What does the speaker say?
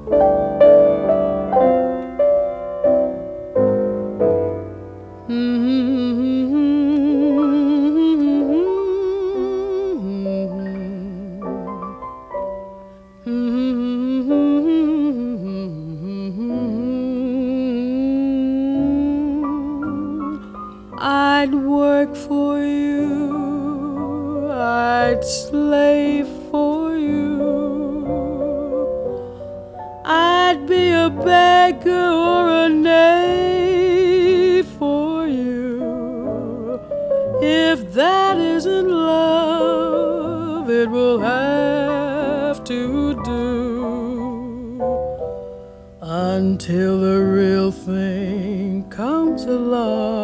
I'd work for you, I'd slave for you, I'd be a beggar or a knave for you. If that isn't love, it will have to do until the real thing comes along.